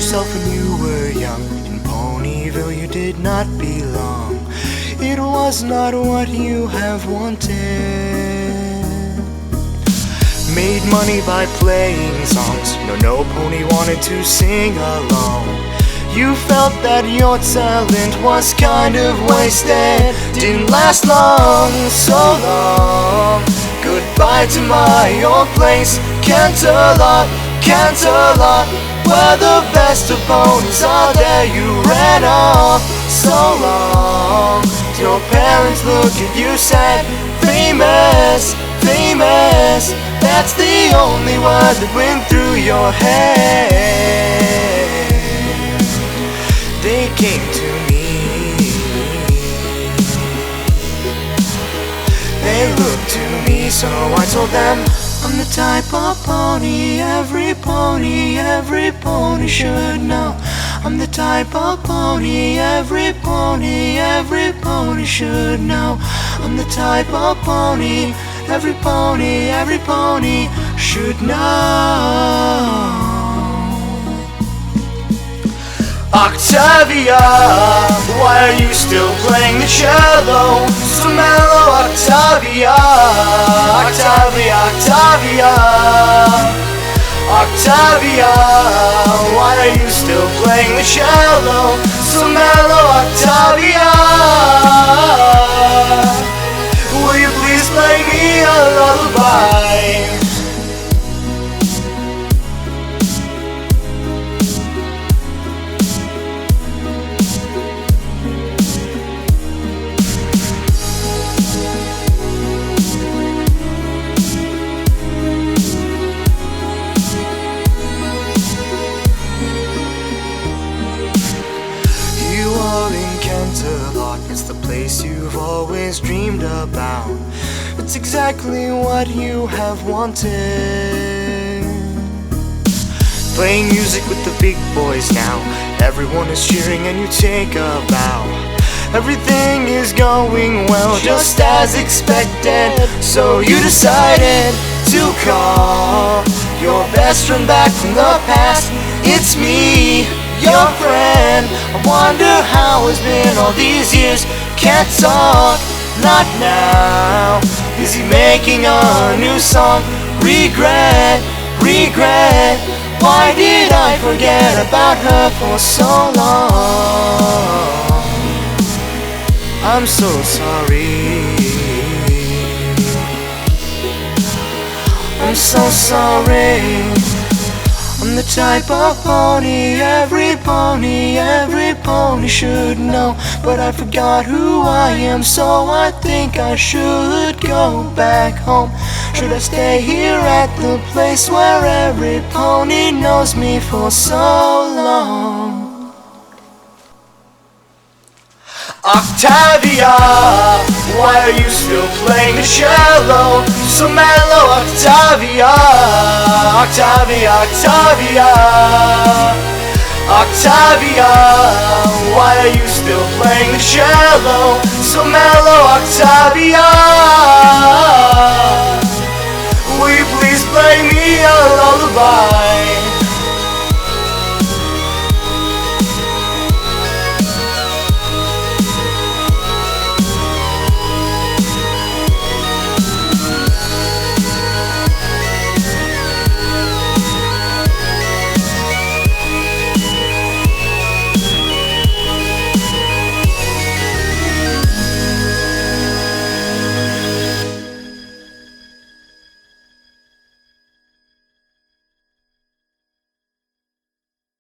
yourself when you were young. In Ponyville you did not belong. It was not what you have wanted. Made money by playing songs. No pony wanted to sing along. You felt that your talent was kind of wasted. Didn't last long, so long. Goodbye to my old place, Canterlot, Canterlot, where the best of ponies are there. You ran off so long. Your parents look at you sad. Famous, famous, that's the only word that went through your head. They came to me, they looked to me, so I told them I'm the type of pony every pony should know. I'm the type of pony every pony should know. I'm the type of pony every pony should know. Octavia, why are you still playing the cello? So mellow, Octavia, Octavia, Octavia, Octavia, why are you still playing the cello? So mellow, Octavia, will you please play me a lullaby? It's the place you've always dreamed about. It's exactly what you have wanted. Playing music with the big boys now. Everyone is cheering and you take a bow. Everything is going well, just as expected. So you decided to call your best friend back from the past. It's me, your friend. I wonder how it's been all these years. Can't talk, not now. Busy making a new song. Regret, regret. Why did I forget about her for so long? I'm so sorry. I'm so sorry. I'm the type of pony every pony should know. But I forgot who I am, so I think I should go back home. Should I stay here at the place where every pony knows me for so long? Octavia, why are you still playing the cello? So mellow, Octavia, Octavia, Octavia, Octavia, why are you still playing the cello? So mellow, Octavia.